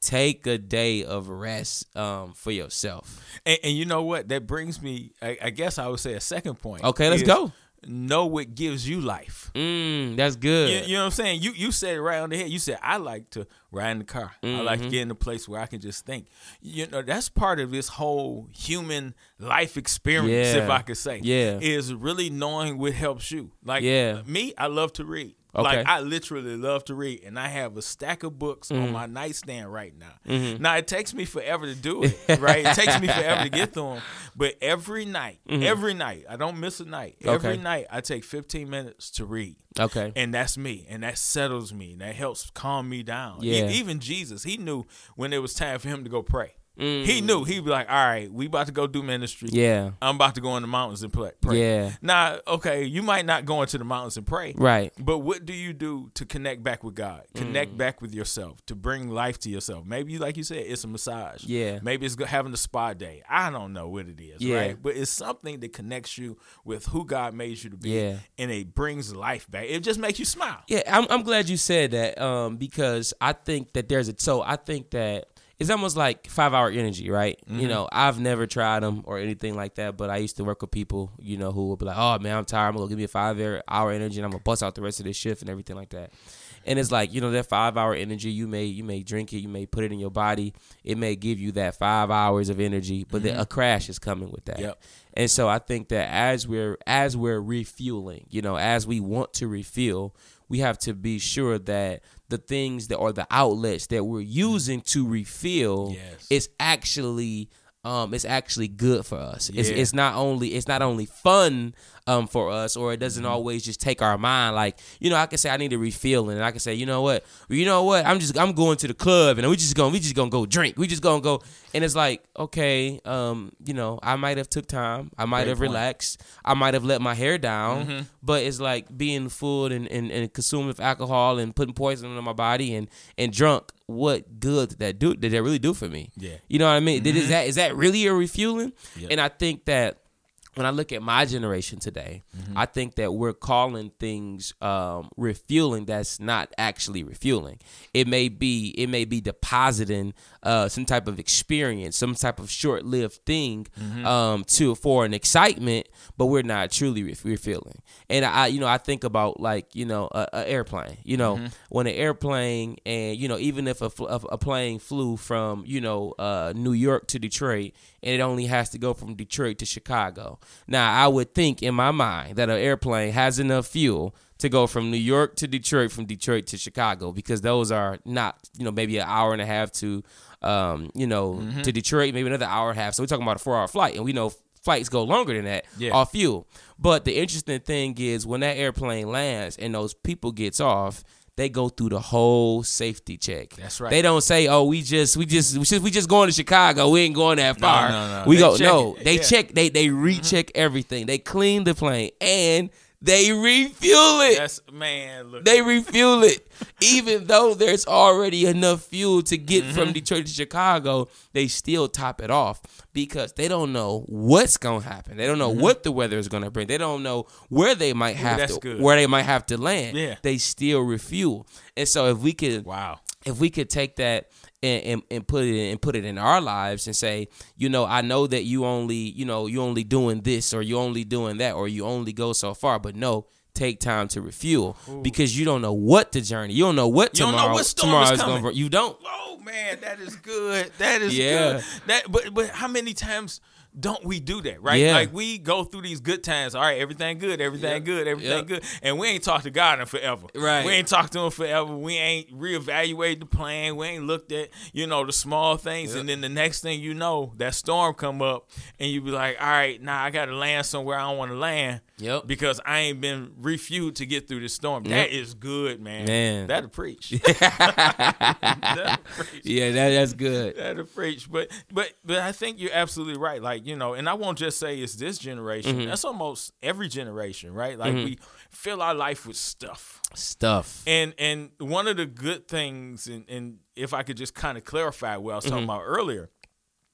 take a day of rest um, for yourself. And, and you know what? That brings me, I, I guess I would say a second point. Okay, let's go. Know what gives you life. Mm, that's good. You, you know what I'm saying? You you said it right on the head. You said, I like to ride in the car. Mm-hmm. I like to get in a place where I can just think. You know, that's part of this whole human life experience, yeah. if I could say. Yeah. Is really knowing what helps you. Like yeah. me, I love to read. Okay. Like, I literally love to read, and I have a stack of books mm-hmm. on my nightstand right now. Mm-hmm. Now, it takes me forever to do it, right? It takes me forever to get through them. But every night, mm-hmm. every night, I don't miss a night. Every okay. night, I take fifteen minutes to read. Okay. And that's me, and that settles me, and that helps calm me down. Yeah. E- even Jesus, he knew when it was time for him to go pray. Mm. He knew. He'd be like, all right, we about to go do ministry. Yeah. I'm about to go in the mountains and pray. pray. Yeah. Now, okay, you might not go into the mountains and pray. Right. But what do you do to connect back with God? Connect mm. back with yourself, to bring life to yourself. Maybe, like you said, it's a massage. Yeah. Maybe it's having a spa day. I don't know what it is, yeah. right? But it's something that connects you with who God made you to be. Yeah. And it brings life back. It just makes you smile. Yeah, I'm, I'm glad you said that um, because I think that there's a, so I think that it's almost like five-hour energy, right? Mm-hmm. You know, I've never tried them or anything like that, but I used to work with people, you know, who would be like, oh, man, I'm tired. I'm going to give me a five-hour energy, and I'm going to bust out the rest of this shift and everything like that. And it's like, you know, that five-hour energy, you may you may drink it, you may put it in your body. It may give you that five hours of energy, but mm-hmm. then a crash is coming with that. Yep. And so I think that as we're as we're refueling, you know, as we want to refuel, we have to be sure that the things that or the outlets that we're using to refill yes. is actually um it's actually good for us. Yeah. It's it's not only it's not only fun um for us, or it doesn't mm-hmm. always just take our mind. Like, you know, I can say I need a refill, and I can say, you know what, well, you know what, I'm just I'm going to the club, and we just going we just gonna go drink. We just gonna go, and it's like, okay, um, you know, I might have took time, I might Great have point. relaxed, I might have let my hair down, mm-hmm. but it's like being full and, and, and consuming of alcohol and putting poison in my body and, and drunk. What good did that do? Did that really do for me? Yeah, you know what I mean. Mm-hmm. Is that is that really a refueling? Yep. And I think that when I look at my generation today, mm-hmm. I think that we're calling things um, refueling that's not actually refueling. It may be it may be depositing uh, some type of experience, some type of short-lived thing mm-hmm. um, to for an excitement, but we're not truly re- refueling. And I, you know, I think about like you know a, a airplane. You know, mm-hmm. when an airplane and you know even if a, a, a plane flew from you know uh, New York to Detroit, and it only has to go from Detroit to Chicago. Now, I would think in my mind that an airplane has enough fuel to go from New York to Detroit, from Detroit to Chicago, because those are not, you know, maybe an hour and a half to, um, you know, mm-hmm. to Detroit, maybe another hour and a half. So we're talking about a four-hour flight, and we know flights go longer than that yeah. off fuel. But the interesting thing is when that airplane lands and those people gets off, they go through the whole safety check. That's right. They don't say, "Oh, we just, we just, we just, we just going to Chicago. We ain't going that far." No, no, no. We they go. No, it. they yeah. check. They they recheck mm-hmm. everything. They clean the plane and they refuel it. That's man. Look. They refuel it, even though there's already enough fuel to get mm-hmm. from Detroit to Chicago. They still top it off because they don't know what's gonna happen. They don't know mm-hmm. what the weather is gonna bring. They don't know where they might have Ooh, to good. where they might have to land. Yeah. They still refuel. And so if we could, wow, if we could take that and, and, and put it in, and put it in our lives and say, you know, I know that you only, you know, you only doing this or you only doing that or you only go so far, but no, take time to refuel. Ooh. Because you don't know what the journey, you don't know what you tomorrow, don't know what storm tomorrow is is going to. You don't. Oh man, that is good. That is yeah. good. That, but but how many times don't we do that, right? Yeah. Like we go through these good times. All right, everything good, everything yep. good, everything yep. good. And we ain't talked to God in forever. Right. We ain't talked to him forever. We ain't reevaluated the plan. We ain't looked at, you know, the small things. Yep. And then the next thing you know, that storm come up and you be like, all right, now nah, I got to land somewhere I don't want to land. Yep. Because I ain't been refueled to get through this storm. Yep. That is good, man. Man. That'll preach. That'll preach. Yeah, that, that's good. That'll preach. But but but I think you're absolutely right. Like, you know, and I won't just say it's this generation. Mm-hmm. That's almost every generation, right? Like mm-hmm. we fill our life with stuff. Stuff. And and one of the good things, and, and if I could just kind of clarify what I was mm-hmm. talking about earlier,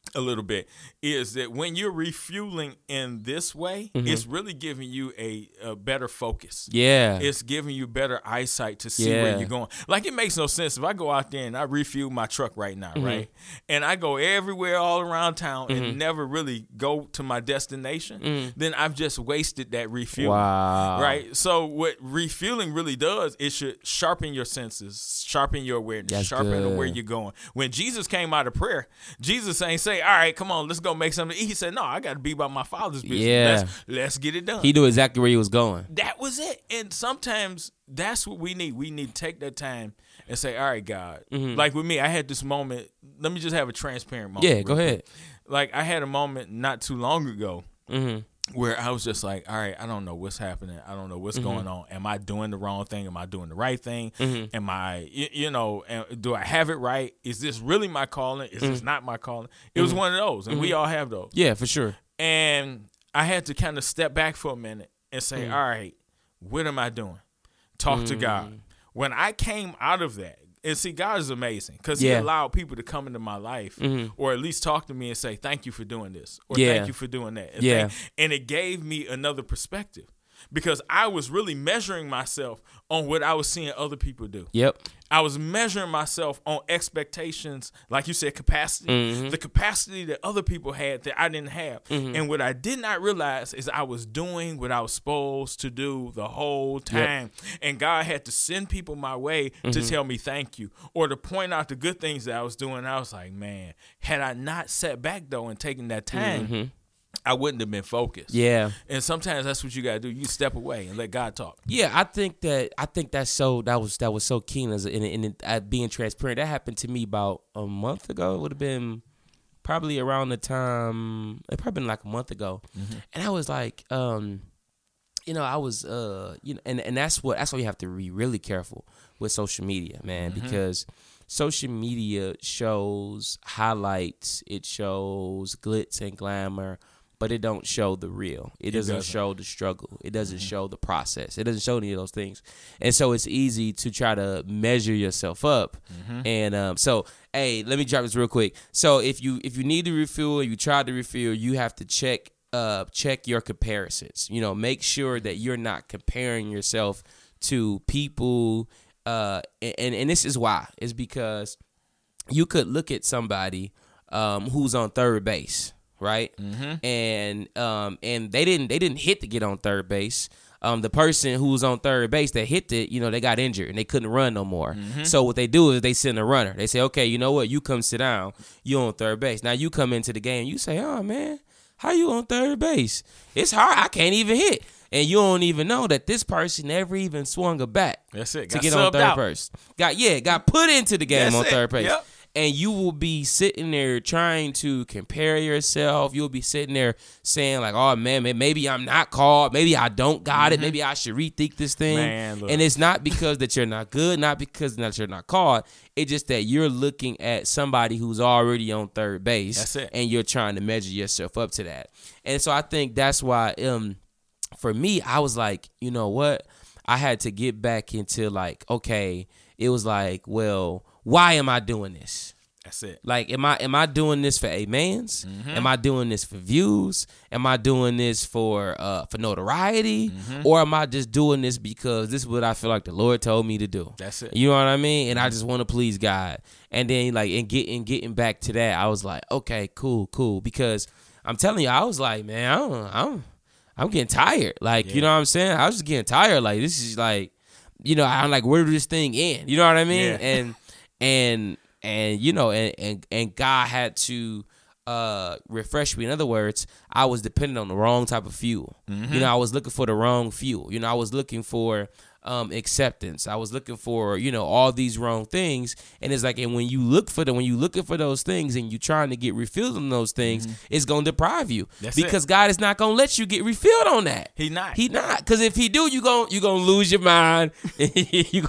a little bit, is that when you're refueling in this way, mm-hmm. it's really giving you a, a better focus. Yeah. It's giving you better eyesight to see yeah. where you're going. Like, it makes no sense if I go out there and I refuel my truck right now, mm-hmm. right? And I go everywhere all around town mm-hmm. and never really go to my destination, mm-hmm. then I've just wasted that refueling. Wow. Right? So what refueling really does, it should sharpen your senses, sharpen your awareness, That's sharpen good. where you're going. When Jesus came out of prayer, Jesus ain't say, all right, come on, let's go make something to eat. He said, no, I got to be about my Father's business. Yeah. Let's, let's get it done. He knew exactly where he was going. That was it. And sometimes that's what we need. We need to take that time and say, all right, God. Mm-hmm. Like with me, I had this moment. Let me just have a transparent moment. Yeah, go ahead. Like, I had a moment not too long ago mm-hmm. where I was just like, all right, I don't know what's happening. I don't know what's mm-hmm. going on. Am I doing the wrong thing? Am I doing the right thing? Mm-hmm. Am I, you, you know, do I have it right? Is this really my calling? Is mm-hmm. this not my calling? It mm-hmm. was one of those, and mm-hmm. we all have those. Yeah, for sure. And I had to kind of step back for a minute and say, mm-hmm. all right, what am I doing? Talk mm-hmm. to God. When I came out of that, and see, God is amazing because yeah. he allowed people to come into my life mm-hmm. or at least talk to me and say, thank you for doing this or yeah. thank you for doing that. And, yeah. thank, and it gave me another perspective because I was really measuring myself on what I was seeing other people do. Yep. I was measuring myself on expectations, like you said, capacity, mm-hmm. the capacity that other people had that I didn't have. Mm-hmm. And what I did not realize is I was doing what I was supposed to do the whole time. Yep. And God had to send people my way mm-hmm. to tell me thank you or to point out the good things that I was doing. I was like, man, had I not sat back, though, and taken that time, mm-hmm. I wouldn't have been focused. Yeah. And sometimes that's what you got to do. You step away and let God talk. Yeah, I think that I think that's so that was that was so keen as in in uh, being transparent. That happened to me about a month ago. It would have been probably around the time it probably been like a month ago. Mm-hmm. And I was like um you know, I was uh you know and, and that's what that's why you have to be really careful with social media, man, mm-hmm. because social media shows highlights, it shows glitz and glamour, but it don't show the real. It, it doesn't, doesn't show the struggle. It doesn't mm-hmm. show the process. It doesn't show any of those things. And so it's easy to try to measure yourself up. Mm-hmm. And um, so, hey, let me drop this real quick. So if you if you need to refuel, you try to refuel, you have to check uh check your comparisons. You know, make sure that you're not comparing yourself to people. Uh, and and this is why. It's because you could look at somebody um who's on third base. Right, mm-hmm. and um, and they didn't they didn't hit to get on third base. Um, the person who was on third base that hit it, you know, they got injured and they couldn't run no more. Mm-hmm. So what they do is they send a runner. They say, okay, you know what? You come sit down. You on third base. Now you come into the game. You say, oh man, how you on third base? It's hard. I can't even hit. And you don't even know that this person never even swung a bat. That's it. To got get on third out. base. Got yeah, got put into the game That's on it. third base. Yep. And you will be sitting there trying to compare yourself. You'll be sitting there saying like, oh, man, maybe I'm not called. Maybe I don't got mm-hmm. it. Maybe I should rethink this thing. Man, and it's not because that you're not good, not because that you're not called. It's just that you're looking at somebody who's already on third base. That's it. And you're trying to measure yourself up to that. And so I think that's why um, for me, I was like, you know what? I had to get back into like, okay, it was like, well, why am I doing this? That's it. Like, am I am I doing this for amens? Mm-hmm. Am I doing this for views? Am I doing this for uh, for notoriety? Mm-hmm. Or am I just doing this because this is what I feel like the Lord told me to do? That's it. You know what I mean? And I just want to please God. And then like and getting getting back to that, I was like, okay, cool, cool. Because I'm telling you, I was like, man, I don't, I'm I'm getting tired. Like, yeah. you know what I'm saying? I was just getting tired. Like, this is like, you know, I'm like, where did this thing end? You know what I mean? Yeah. And and and you know, and, and and God had to uh refresh me. In other words, I was dependent on the wrong type of fuel. Mm-hmm. You know, I was looking for the wrong fuel. You know, I was looking for um acceptance. I was looking for, you know, all these wrong things. And it's like, and when you look for them, when you looking for those things and you trying to get refilled on those things, mm-hmm. it's gonna deprive you. That's because it. God is not gonna let you get refilled on that. He not. He not. Because if he do, you gon' you gonna lose your mind. you gonna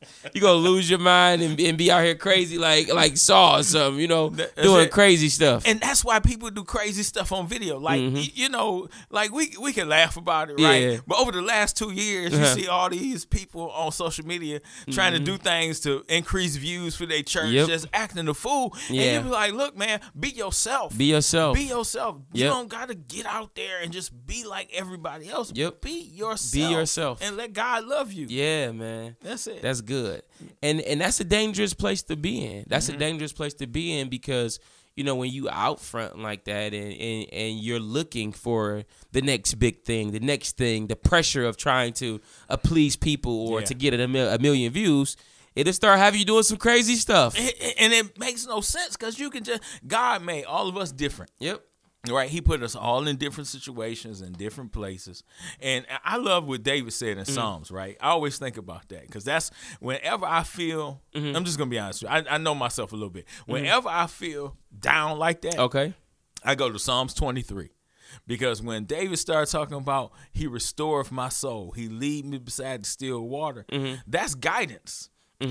You gonna lose your mind and, and be out here crazy like like Saw or something, you know, That's doing it. crazy stuff. And that's why people do crazy stuff on video. Like, Mhm. y- you know, like we we can laugh about it, right? Yeah. But over the last two years, Uh-huh. you see all these people on social media trying to do things to increase views for their church, Yep. just acting a fool. Yeah. And you be like, look, man, be yourself. Be yourself. Be yourself. You Yep. don't got to get out there and just be like everybody else. Yep. Be yourself. Be yourself. And let God love you. Yeah, man. That's it. That's good. And and that's a dangerous place to be in. That's Mm-hmm. a dangerous place to be in because, you know, when you out front like that and, and, and you're looking for the next big thing, the next thing, the pressure of trying to uh, please people or Yeah. to get a, mil- a million views, it'll start having you doing some crazy stuff. and, and it makes no sense because you can just, God made all of us different. Yep. Right, he put us all in different situations and different places, and I love what David said in Psalms. Right, I always think about that because that's whenever I feel. I'm just gonna be honest with you. I, I know myself a little bit. Whenever I feel down like that, Okay. I go to Psalms twenty-three. Because when David started talking about he restoreth my soul, he lead me beside the still water, that's guidance.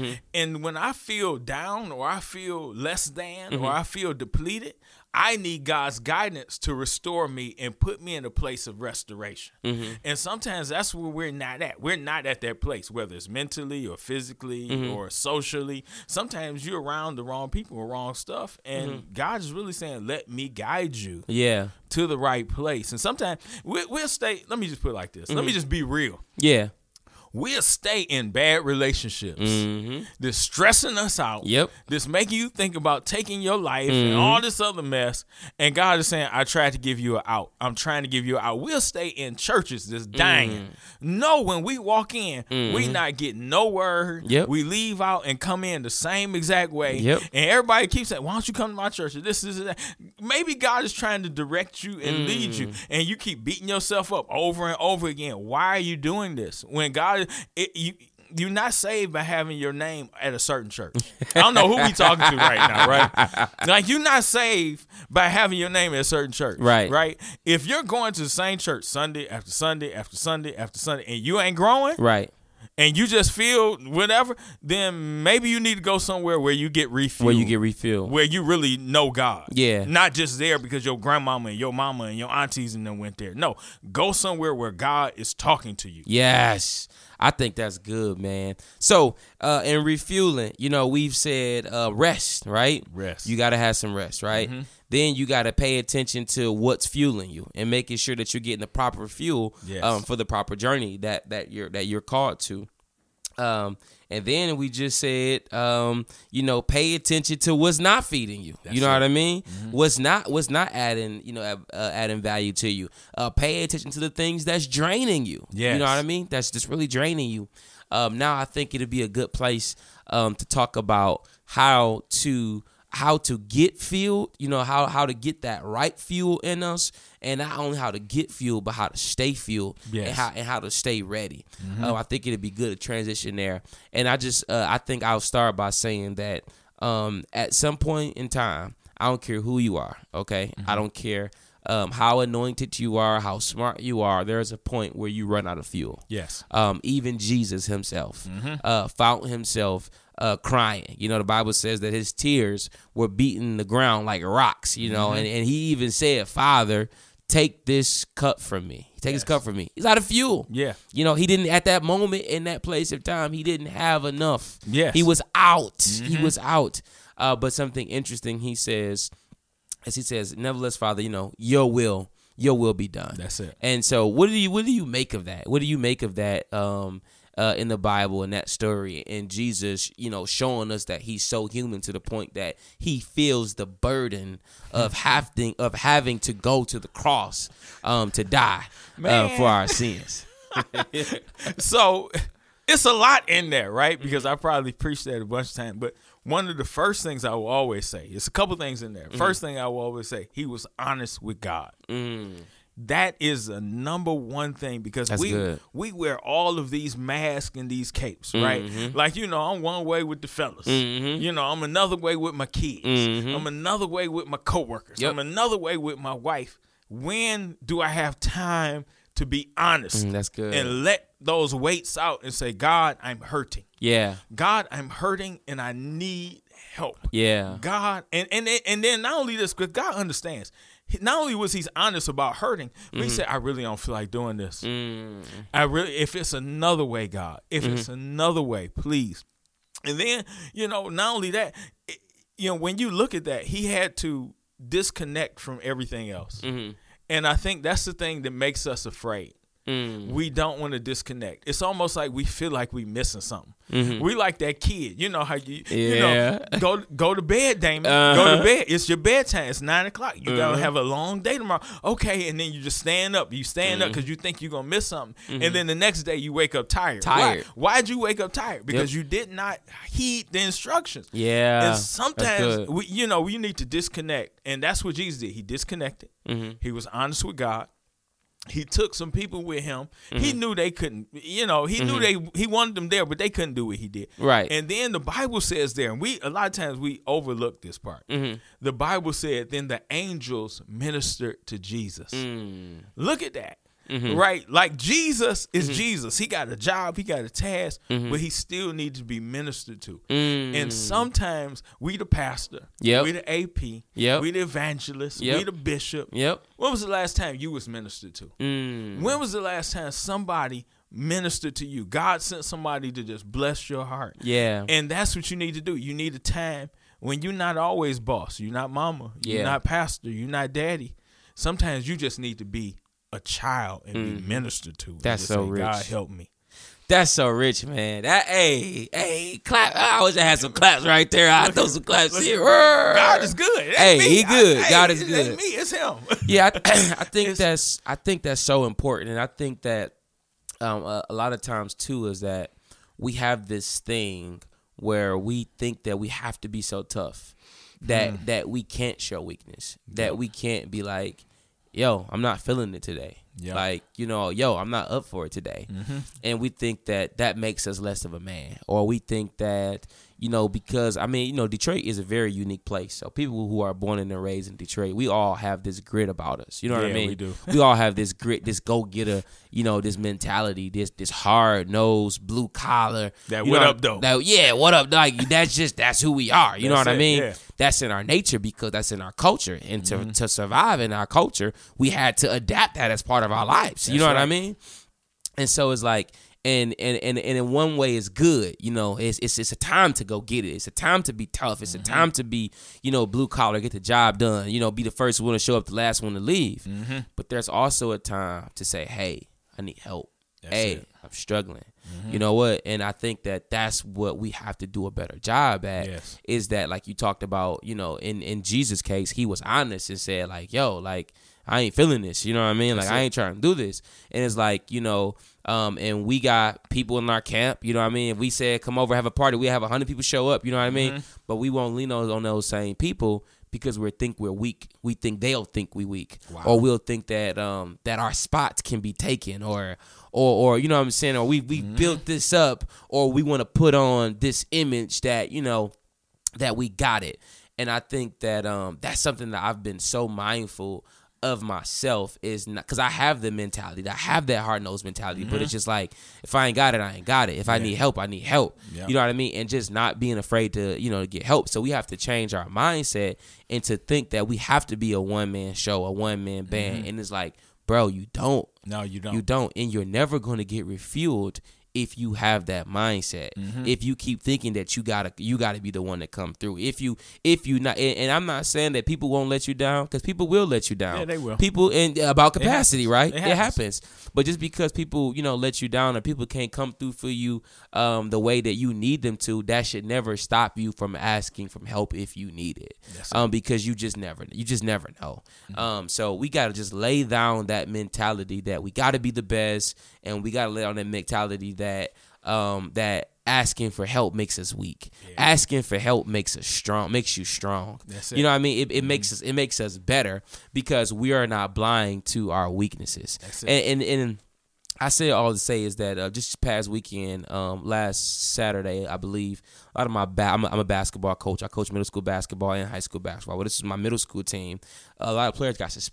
And when I feel down or I feel less than or I feel depleted, I need God's guidance to restore me and put me in a place of restoration. And sometimes that's where we're not at. We're not at that place, whether it's mentally or physically or socially. Sometimes you're around the wrong people or wrong stuff. And God is really saying, let me guide you Yeah. to the right place. And sometimes we, we'll stay, let me just put it like this. Let me just be real. Yeah. We'll stay in bad relationships. This stressing us out. Yep. This making you think about taking your life and all this other mess. And God is saying, I tried to give you an out. I'm trying to give you an out. We'll stay in churches just dying. No, when we walk in, we not getting no word. Yep. We leave out and come in the same exact way. Yep. And everybody keeps saying, why don't you come to my church? This, this, and that. Maybe God is trying to direct you and lead you. And you keep beating yourself up over and over again. Why are you doing this? When God, it, you, you're not saved by having your name at a certain church. I don't know who we talking to right now, right? Like, you're not saved by having your name at a certain church. Right. Right? If you're going to the same church Sunday after Sunday after Sunday after Sunday and you ain't growing, Right. and you just feel whatever, then maybe you need to go somewhere where you get refueled. Where you get refilled. Where you really know God. Yeah. Not just there because your grandmama and your mama and your aunties and them went there. No, go somewhere where God is talking to you. Yes. I think that's good, man. So, uh, in refueling, you know, we've said uh, rest, right? Rest. You got to have some rest, right? Then you got to pay attention to what's fueling you and making sure that you're getting the proper fuel Yes. um, for the proper journey that that you're that you're called to. Um, and then we just said, um, you know, pay attention to what's not feeding you. That's you know it. what I mean? What's not what's not adding, you know, uh, adding value to you. Uh, pay attention to the things that's draining you. You Yes. know what I mean? That's just really draining you. Um, now I think it'd be a good place um, to talk about how to how to get fueled, you know, how how to get that right fuel in us, and not only how to get fueled, but how to stay fueled, Yes. and how and how to stay ready. Uh, I think it'd be good to transition there. And I just uh, I think I'll start by saying that um, at some point in time, I don't care who you are, okay? I don't care um, how anointed you are, how smart you are. There's a point where you run out of fuel. Yes. Um, even Jesus himself uh, found himself uh, crying. You know, the Bible says that his tears were beating the ground like rocks, you know, and, and he even said, Father, take this cup from me. Take this Yes. cup from me. He's out of fuel. Yeah. You know, he didn't, at that moment in that place of time, he didn't have enough. Yes. He was out. He was out. Uh, but something interesting he says, as he says, nevertheless, Father, you know, your will, your will be done. That's it. And so what do you what do you make of that? What do you make of that um, uh, in the Bible and that story and Jesus, you know, showing us that he's so human to the point that he feels the burden of having of having to go to the cross um, to die uh, Man. for our sins. So it's a lot in there, right? Because I probably preached that a bunch of times. But one of the first things I will always say, it's a couple things in there. First thing I will always say, he was honest with God. Mm. That is a number one thing because That's we good. we wear all of these masks and these capes, right? Mhm. Like, you know, I'm one way with the fellas. Mhm. You know, I'm another way with my kids. Mhm. I'm another way with my coworkers. Yep. I'm another way with my wife. When do I have time to to be honest. Mm, that's good. And let those weights out and say, God, I'm hurting. Yeah. God, I'm hurting and I need help. Yeah. God, and and and then not only this, because God understands. Not only was he honest about hurting, but mm-hmm. he said, I really don't feel like doing this. Mm. I really, if it's another way, God, if mm-hmm. it's another way, please. And then, you know, not only that, it, you know, when you look at that, he had to disconnect from everything else. Mm-hmm. And I think that's the thing that makes us afraid. Mm. We don't want to disconnect. It's almost like we feel like we missing something. Mm-hmm. We like that kid. You know how you, yeah. you know, go go to bed, Damon. Uh-huh. Go to bed. It's your bedtime. It's nine o'clock. You uh-huh. gotta have a long day tomorrow. Okay, and then you just stand up. You stand mm-hmm. up because you think you're gonna miss something, mm-hmm. and then the next day you wake up tired. Tired. Why? Why'd you wake up tired? Because yep. you did not heed the instructions. Yeah. And sometimes we, you know, we need to disconnect, and that's what Jesus did. He disconnected. Mm-hmm. He was honest with God. He took some people with him. Mm-hmm. He knew they couldn't, you know, he mm-hmm. knew they, he wanted them there, but they couldn't do what he did. Right. And then the Bible says there, and we, a lot of times we overlook this part. Mm-hmm. The Bible said, then the angels ministered to Jesus. Mm. Look at that. Mm-hmm. Right? Like Jesus is mm-hmm. Jesus. He got a job, he got a task, mm-hmm. but he still needs to be ministered to. Mm. And sometimes we the pastor, yep. we the A P, yep. we the evangelist, yep. we the bishop. Yep. When was the last time you was ministered to? Mm. When was the last time somebody ministered to you? God sent somebody to just bless your heart. Yeah. And that's what you need to do. You need a time when you're not always boss. You're not mama. You're yeah. not pastor. You're not daddy. Sometimes you just need to be a child and mm. be ministered to. That's so say, rich. God help me. That's so rich, man. That hey, hey, clap. I wish I had some claps right there. I throw some claps here. God is good. It hey, me. he good. I, God hey, is it good. Ain't me, it's him. Yeah, I, I think it's, that's I think that's so important, and I think that um, a, a lot of times too is that we have this thing where we think that we have to be so tough that mm. that we can't show weakness, that yep. we can't be like, yo, I'm not feeling it today. Yep. Like, you know, yo, I'm not up for it today. Mm-hmm. And we think that that makes us less of a man. Or we think that, you know, because, I mean, you know, Detroit is a very unique place. So people who are born and raised in Detroit, we all have this grit about us. You know what yeah, I mean? we do. We all have this grit, this go-getter, you know, this mentality, this this hard-nosed, blue-collar. That you what know, up, though? That, yeah, what up, like, that's just, that's who we are. You that's know what it, I mean? Yeah. That's in our nature because that's in our culture. And to, mm-hmm. to survive in our culture, we had to adapt that as part of our lives. You that's know what right. I mean? And so it's like, and and and, and in one way it's good. You know, it's, it's it's a time to go get it. It's a time to be tough. It's mm-hmm. a time to be, you know, blue collar, get the job done. You know, be the first one to show up, the last one to leave. Mm-hmm. But there's also a time to say, hey, I need help. That's hey, it. I'm struggling. Mm-hmm. You know what? And I think that that's what we have to do a better job at. Yes. Is that, like you talked about, you know, in, in Jesus' case, he was honest and said, like, yo, like, I ain't feeling this. You know what I mean? Like, that's I ain't it. trying to do this. And it's like, you know, um, and we got people in our camp, you know what I mean? If we said, come over, have a party, we have one hundred people show up, you know what I mean? Mm-hmm. But we won't lean on, on those same people because we think we're weak. We think they'll think we weak. Wow. Or we'll think that um, that our spots can be taken or, or, or you know what I'm saying? Or we, we mm-hmm. built this up, or we want to put on this image that, you know, that we got it. And I think that um, that's something that I've been so mindful of myself is not because I have the mentality, I have that hard nosed mentality, mm-hmm. but it's just like if I ain't got it, I ain't got it. If I yeah. need help, I need help. Yep. You know what I mean? And just not being afraid to, you know, to get help. So we have to change our mindset and to think that we have to be a one man show, a one man band. Mm-hmm. And it's like, bro, you don't. No, you don't. You don't. And you're never going to get refueled if you have that mindset. Mm-hmm. If you keep thinking that you gotta you gotta be the one to come through. If you if you not and, and I'm not saying that people won't let you down, because people will let you down. Yeah, they will. People and about capacity, it right? It it happens. happens. But just because people, you know, let you down or people can't come through for you um, the way that you need them to, that should never stop you from asking for help if you need it. Um, because you just never you just never know. Mm-hmm. Um, so we gotta just lay down that mentality that we gotta be the best, and we gotta lay down that mentality that um, that asking for help makes us weak. Yeah. Asking for help makes us strong, makes you strong. That's it. You know what I mean? It, it mm-hmm. makes us it makes us better because we are not blind to our weaknesses. That's it. And, and and I say all to say is that uh, just this past weekend, um, last Saturday, I believe, a lot of my ba- I'm, a, I'm a basketball coach. I coach middle school basketball and high school basketball. Well, this is my middle school team. A lot of players got suspended.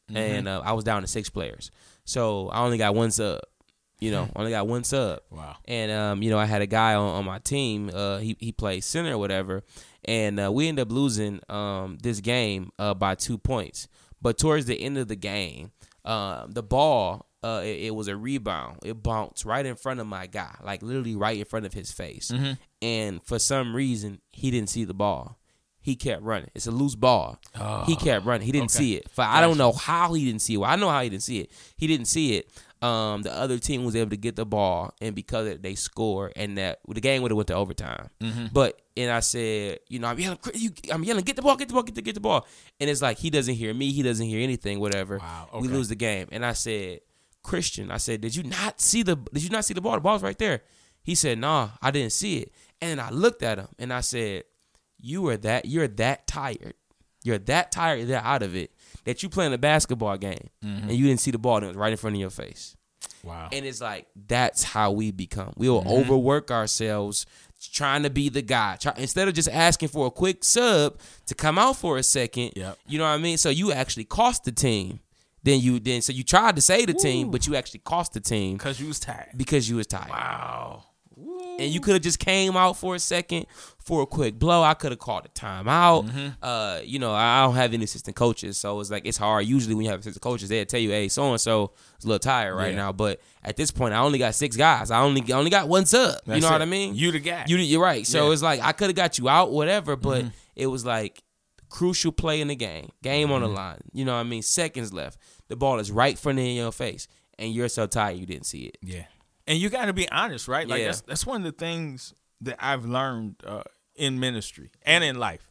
mm-hmm. and uh, I was down to six players. So I only got one sub. You know, only got one sub. Wow. And um, you know, I had a guy on, on my team. Uh, he he played center or whatever, and uh, we ended up losing um this game uh by two points. But towards the end of the game, um, the ball uh it, it was a rebound. It bounced right in front of my guy, like literally right in front of his face. Mm-hmm. And for some reason, he didn't see the ball. He kept running. It's a loose ball. Oh, he kept running. He didn't okay. see it. For I don't know how he didn't see it. Well, I know how he didn't see it. He didn't see it. Um, the other team was able to get the ball, and because of it, they scored, and that the game would have went to overtime. Mm-hmm. But and I said, you know, I'm yelling, you, I'm yelling, get the ball, get the ball, get the get the ball, and it's like he doesn't hear me, he doesn't hear anything, whatever. Wow, okay. We lose the game, and I said, Christian, I said, did you not see the did you not see the ball? The ball's right there. He said, nah, I didn't see it, and I looked at him, and I said, you are that you're that tired, you're that tired, that out of it. That you playing a basketball game mm-hmm. and you didn't see the ball and it was right in front of your face. Wow. And it's like, that's how we become. We will mm-hmm. overwork ourselves trying to be the guy. Try, instead of just asking for a quick sub to come out for a second, yep. you know what I mean? So you actually cost the team. Then you then so you tried to save the Ooh. team, but you actually cost the team. Because you was tired. Because you was tired. Wow. Ooh. And you could have just came out for a second for a quick blow. I could have called a timeout. Mm-hmm. Uh, you know, I don't have any assistant coaches, so it's like it's hard. Usually when you have assistant coaches, they'll tell you, hey, so-and-so is a little tired right yeah. now. But at this point, I only got six guys. I only I only got one sub. That's you know it. what I mean? You the guy. You, you're right. So yeah. it's like I could have got you out, whatever, but mm-hmm. it was like crucial play in the game. Game mm-hmm. on the line. You know what I mean? Seconds left. The ball is right front in your face, and you're so tired you didn't see it. Yeah. And you got to be honest, right? Like yeah. that's that's one of the things that I've learned uh, in ministry and in life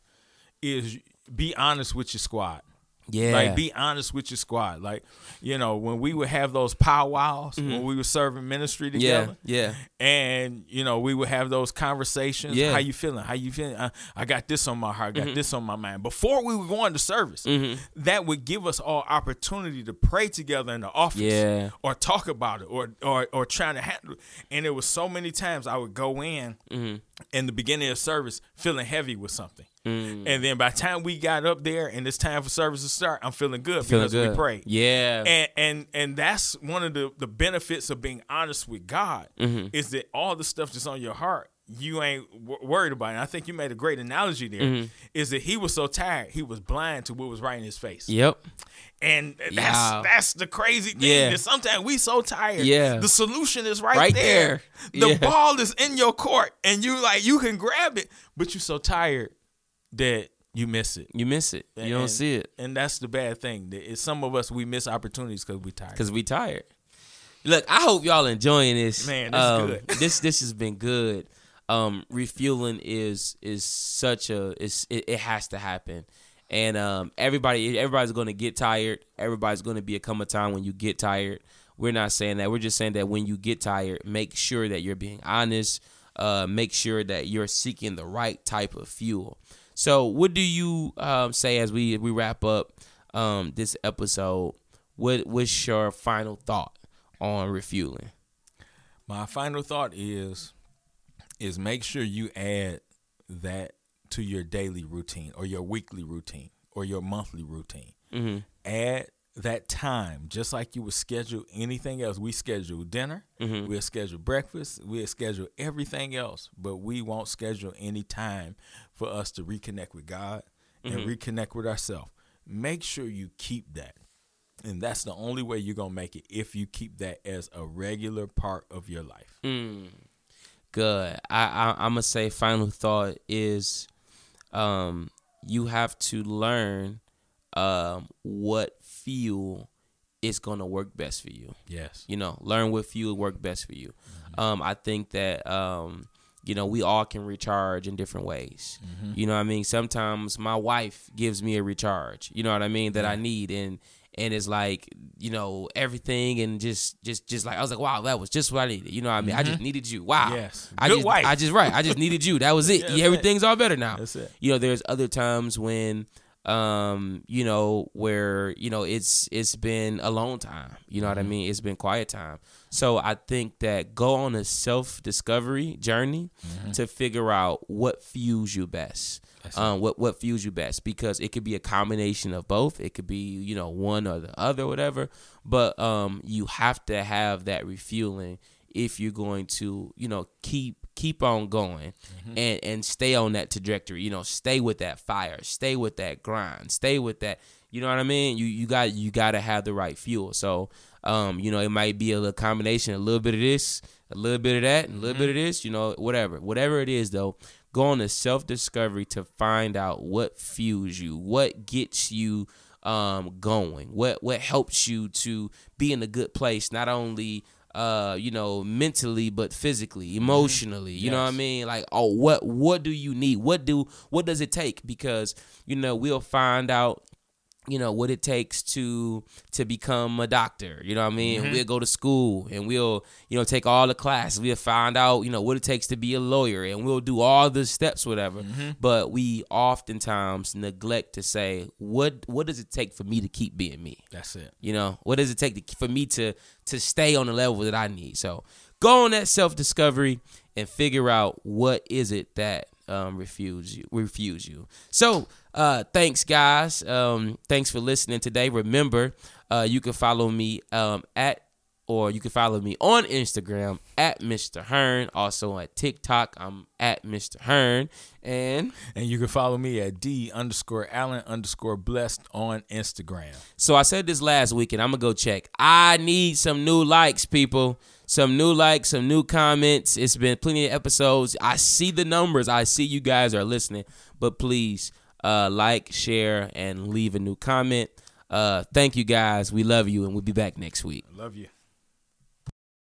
is be honest with your squad. Yeah. Like, be honest with your squad. Like, you know, when we would have those powwows, mm-hmm. when we were serving ministry together. Yeah, yeah. And, you know, we would have those conversations. Yeah. How you feeling? How you feeling? I, I got this on my heart. I got mm-hmm. this on my mind. Before we were going to service, mm-hmm. that would give us all opportunity to pray together in the office. Yeah. Or talk about it or, or, or trying to handle it. And there was so many times I would go in mm-hmm. in the beginning of service feeling heavy with something. Mm. And then by the time we got up there and it's time for service to start, I'm feeling good feeling because good. we prayed. Yeah. And and and that's one of the, the benefits of being honest with God mm-hmm. is that all the stuff that's on your heart, you ain't w- worried about it. And I think you made a great analogy there, mm-hmm. is that he was so tired, he was blind to what was right in his face. Yep. And that's yeah. that's the crazy thing. Yeah. That sometimes we so tired. Yeah. The solution is right, right there. there. The yeah. ball is in your court and you like you can grab it, but you're so tired that you miss it. You miss it. You and, don't see it. And that's the bad thing. Is some of us, we miss opportunities because we tired. Because we tired. Look, I hope y'all enjoying this. Man, this um, is good. this this has been good. Um, refueling is is such a it's, it, it has to happen. And um, everybody everybody's going to get tired. Everybody's going to become a time when you get tired. We're not saying that. We're just saying that when you get tired, make sure that you're being honest. Uh, make sure that you're seeking the right type of fuel. So what do you um, say as we we wrap up um, this episode? What what's your final thought on refueling? My final thought is is make sure you add that to your daily routine or your weekly routine or your monthly routine. Mm-hmm. Add that time, just like you would schedule anything else. We schedule dinner, mm-hmm. we'll schedule breakfast, we'll schedule everything else, but we won't schedule any time for us to reconnect with God and mm-hmm. reconnect with ourselves. Make sure you keep that. And that's the only way you're going to make it, if you keep that as a regular part of your life. Mm. Good. I, I, I'm going to say final thought is um, you have to learn um, what fuel is going to work best for you. Yes. You know, learn what fuel work best for you. Mm-hmm. Um, I think that, um, you know, we all can recharge in different ways. Mm-hmm. You know what I mean? Sometimes my wife gives me a recharge, you know what I mean, that yeah. I need. And and it's like, you know, everything and just, just, just like, I was like, wow, that was just what I needed. You know what I mean? Mm-hmm. I just needed you. Wow. Yes. I Good just, wife. I just, right. I just needed you. That was it. Yeah, Everything's it. all better now. That's it. You know, there's other times when um, you know, where, you know, it's it's been a long time. You know mm-hmm. what I mean? It's been quiet time. So I think that go on a self-discovery journey mm-hmm. to figure out what fuels you best. Um, what what fuels you best, because it could be a combination of both. It could be, you know, one or the other, whatever. But um, you have to have that refueling if you're going to, you know, keep keep on going mm-hmm. and, and stay on that trajectory. You know, stay with that fire, stay with that grind, stay with that. You know what I mean? You you got you got to have the right fuel. So, um, you know, it might be a little combination, a little bit of this, a little bit of that, and a little mm-hmm. bit of this. You know, whatever, whatever it is, though. Go on a self-discovery to find out what fuels you, what gets you um, going, what what helps you to be in a good place, not only uh, you know, mentally, but physically, emotionally. You yes. know what I mean? Like, oh, what what do you need? What do what does it take? Because, you know, we'll find out, you know, what it takes to to become a doctor. You know what I mean? Mm-hmm. We'll go to school and we'll, you know, take all the classes. We'll find out, you know, what it takes to be a lawyer, and we'll do all the steps, whatever. Mm-hmm. But we oftentimes neglect to say, what what does it take for me to keep being me? That's it. You know, what does it take to, for me to to stay on the level that I need? So go on that self-discovery and figure out what is it that um, refuse you, refuse you. So, Uh, thanks, guys. Um, thanks for listening today. Remember, uh, you can follow me um, at, or you can follow me on Instagram at Mister Hearn. Also on TikTok, I'm at Mister Hearn. And and you can follow me at D underscore Allen underscore blessed on Instagram. So I said this last week, and I'm going to go check. I need some new likes, people. Some new likes, some new comments. It's been plenty of episodes. I see the numbers. I see you guys are listening. But please, Uh, like, share, and leave a new comment. Uh, thank you, guys. We love you, and we'll be back next week. I love you.